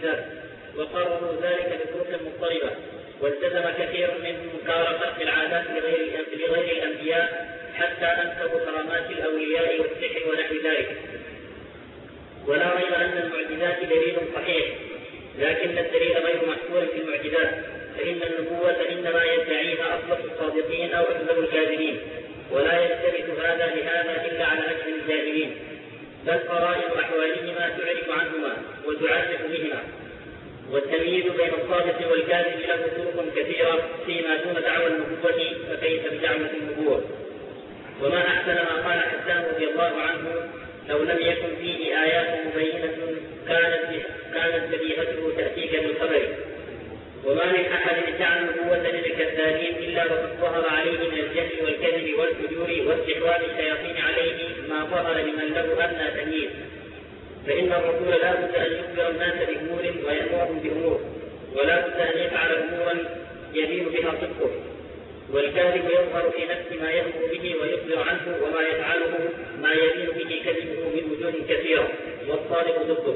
المعجزات، وقرروا ذلك بطرق مضطربة، والتزم كثير منهم إنكار خلق العادات لغير الأنبياء حتى أنكروا كرامات الأولياء والسحر ونحو ذلك. ولا ريب أن المعجزات دليل صحيح، لكن الدليل غير محصور في المعجزات، فإن النبوة إنما يدعيها أصدق الصادقين أو أكذب الكاذبين، ولا يلتبس هذا لهذا إلا على أجل الجاهلين، بل فرائض أحوالهما تعرف عنهما وتعرف بهما، والتمييز بين الصادق والكاذب له طرق كثيرة فيما دون دعوى النبوة، فكيف بدعوة النبوة؟ وما أحسن ما قال حسان رضي الله عنه: لو لم يكن فيه آيات مبينة كانت بديهته تأتيك بالخبر. وما من أحد ادعى النبوة للكذابين إلا وقد ظهر عليه من الجهل والكذب والفجور واستحواذ الشياطين عليه ما ظهر لمن له أدنى تمييز، فإن الرسول لا بد أن يخبر الناس بأمور ويأمرهم بأمور، ولا بد أن يفعل أمورا يبين بها صدقه، والكاذب يظهر في نفس ما يأمر به ويخبر عنه، وما يفعله ما يبين به كذبه من وجوه كثيرة، والصادق ضده.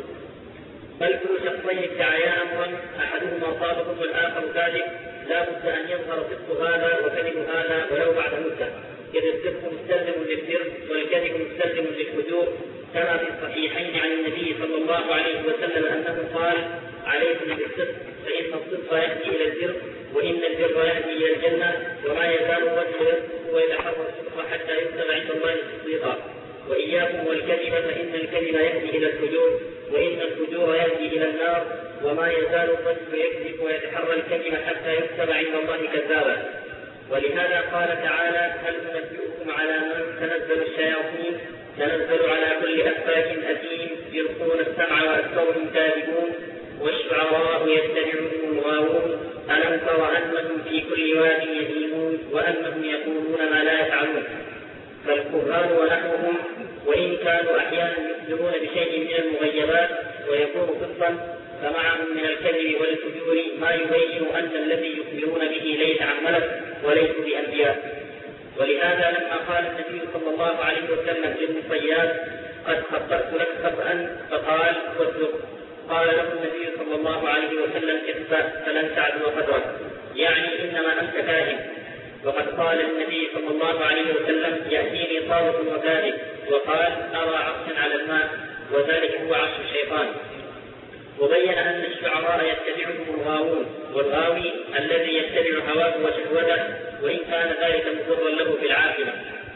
بل كل شخصين ادعيا أمرا أحدهما صادق والآخر كاذب لا بد أن يظهر صدق هذا وكذب هذا ولو بعد مدة، إذ الصدق مستلزم للبر والكذب مستلزم للفجور، كما في الصحيحين عن النبي صلى الله عليه وسلم أنه قال: عليكم بالصدق فإن الصدق يهدي إلى البر، وإن البر يهدي إلى الجنة، وما يزال الرجل يصدق ويتحرى الصدق حتى يكتب عند الله تصديقا. وإياكم والكذب فإن الكذب يهدي إلى الفجور، وإن الفجور يهدي إلى النار، وما يزال الرجل يكذب ويتحرى الكذب حتى يكتب عند الله كذابا. ولهذا قال تعالى: هل ننبئكم على من تنزل الشياطين؟ تنزل على كل أفاك أثيم يلقون السمع وأكثرهم كاذبون، والشعراء يتبعهم الغاوون، ألم تر أنهم في كل واد يهيمون وأنهم يقولون ما لا يفعلون. فالقرآن ونحوهم وإن كانوا أحيانا يخبرون بشيء من المغيبات ويكون صدقا، فمعهم من الكذب والفجور ما يبين أن الذي يخبرون به ليس عن ملك وليسوا بأنبياء. ولهذا لما قال النبي صلى الله عليه وسلم لابن صياد: قد خطأت لك خطأ، فقال: واصدق. قال له النبي صلى الله عليه وسلم: اخفى فلن تعدو قدرك، يعني إنما أنت كاذب. وقد قال النبي صلى الله عليه وسلم: يأتيني طاووس وكاذب، وقال: أرى عرشا على الماء، وذلك هو عرش الشيطان. وبين أن الشعراء يتبعهم الغاوون، والغاوي الذي يتبع هواه وشهوته، وإن كان ذلك مضرا له في العاقبة.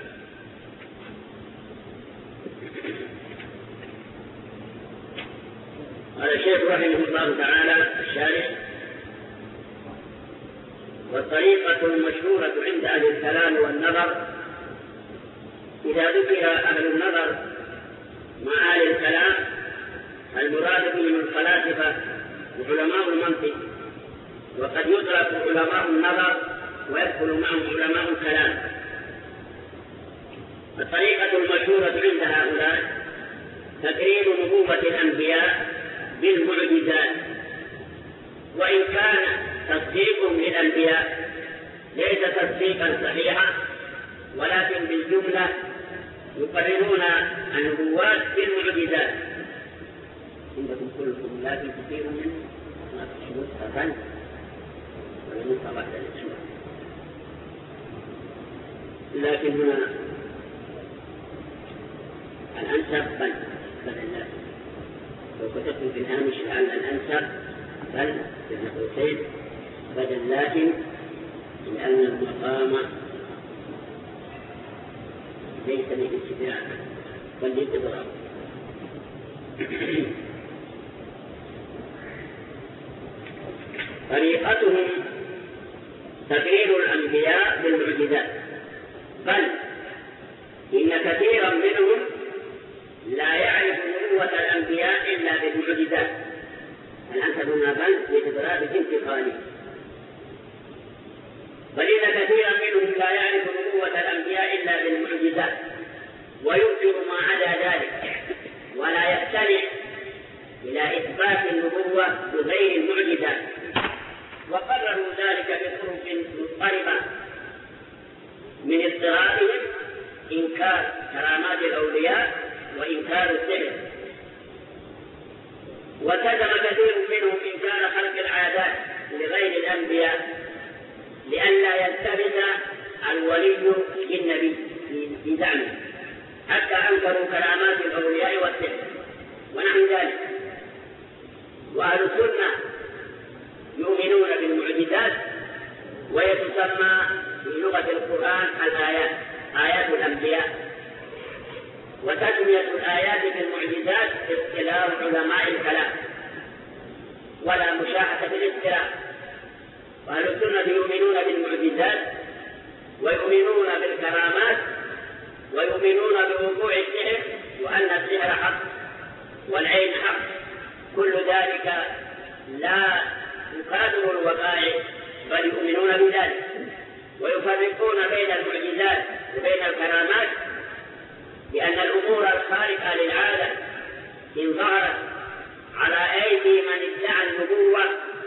قال الشيخ رحمه الله تعالى الشارح: والطريقة المشهورة عند أهل الكلام والنظر، إذا ذكر أهل النظر مع أهل الكلام المراد بهم الفلاسفة وعلماء المنطق، وقد يدرك علماء النظر ويدخل معهم علماء الكلام. الطريقة المشهورة عند هؤلاء تقرير نبوة الأنبياء بالمعجزات، وإن كان تصديقهم للأنبياء ليس تصديقا صحيحا، ولكن بالجملة يقررون النبوات بالمعجزات. عندكم كلكم لكن كثير منه ما تشبه أفن ولم بعد الإسلام، لكن هنا الأنسب بل الله. لو كتبت في الهامش لعل الأنسب بل بين قوسين بدل، لكن لأن المقام ليس للاستدراك بل للإضراب. طريقتهم تقرير الأنبياء بالمعجزات، بل إن كثيرا منهم لا يعرف نبوة الأنبياء إلا بالمعجزات. الأنسب هنا بل لإضراب انتقالي، بل إن كثيرا منهم لا يعرف نبوة الأنبياء إلا بالمعجزات، وينكر ما عدا ذلك، ولا يستمع إلى إثبات النبوة بغير المعجزات. وقرروا ذلك بطرق مضطربة من اضطرابهم: إنكار كرامات الأولياء، وإنكار السحر، والتزم كثير منهم إنكار خلق العادات لغير الأنبياء لئلا يلتبس الولي بالنبي في زعمه، حتى أنكروا كرامات الأولياء والسحر ونحو ذلك. وأهل السنة يؤمنون بالمعجزات، وهي تسمى في لغة القرآن الآيات، آيات الأنبياء. وتسمية الآيات بالمعجزات اصطلاح علماء الكلام، ولا مشاحة بالاصطلاح. وأهل السنة يؤمنون بالمعجزات، ويؤمنون بالكرامات، ويؤمنون بوقوع السحر، وأن السحر حق والعين حق. كل ذلك لا يكادر الوقائع، بل يؤمنون بذلك. ويفرقون بين المعجزات وبين الكرامات، لأن الأمور الخارقة للعادة إن ظهرت على أيدي من ادعى النبوة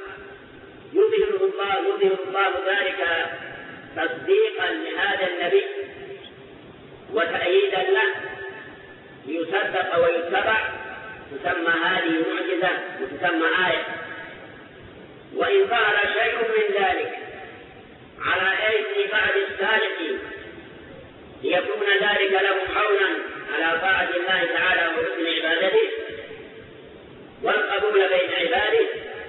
يظهر الله ذلك تصديقا لهذا النبي وتأييدا له ليصدق ويتبع، تسمى هذه معجزة وتسمى آية. وإن ظهر شيء من ذلك على أيدي بعض السالكين ليكون ذلك لهم عونا على طاعة الله تعالى وحسن عبادته والقبول بين عباده،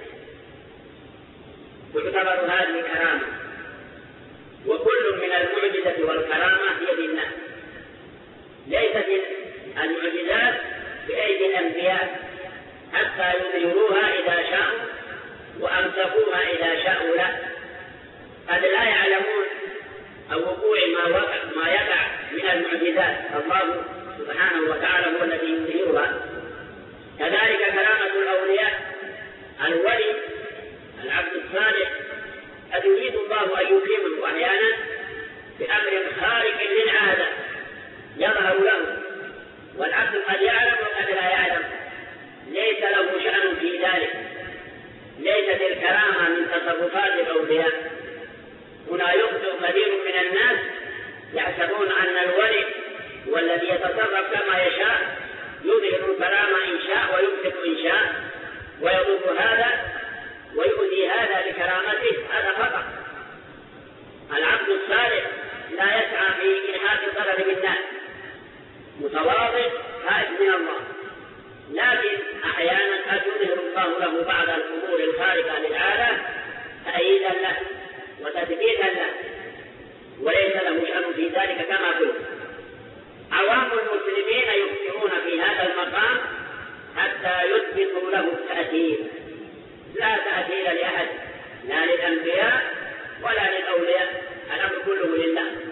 تعتبر هذه كرامة. وكل من المعجزة والكرامة بيد الله، ليست المعجزات بأيدي الأنبياء حتى يظهروها إذا شاءوا وأمسكوها إذا شاءوا لا، قد لا يعلمون أو وقوع ما يقع من المعجزات. الله سبحانه وتعالى هو الذي يظهرها. كذلك كرامة الأولياء، الولي العبد الصالح قد يريد الله أن يكرمه أحيانا بأمر خارق للعادة يظهر له، والعبد قد يعلم وقد لا يعلم، ليس له شأن في ذلك. ليست الكرامة من تصرفات الأولياء. هنا يخطئ كثير من الناس يحسبون أن الولي والذي يتصرف كما يشاء يظهر الكرامة إن شاء ويمسك إن شاء ويضر هذا ويؤذي هذا بكرامته، هذا خطأ. العبد الصالح لا يسعى في إنهاك الضرر بالناس، متواضع خائف من الله، لكن أحيانا قد يظهر الله له بعض الأمور الخارقة للعادة تأييدا له وتثبيتا له، وليس له شأن في ذلك كما قلت. عوام المسلمين يخطئون في هذا المقام حتى يثبتوا له التأثير. لا تأثير لأحد، لا للأنبياء ولا للأولياء، الأمر كله لله.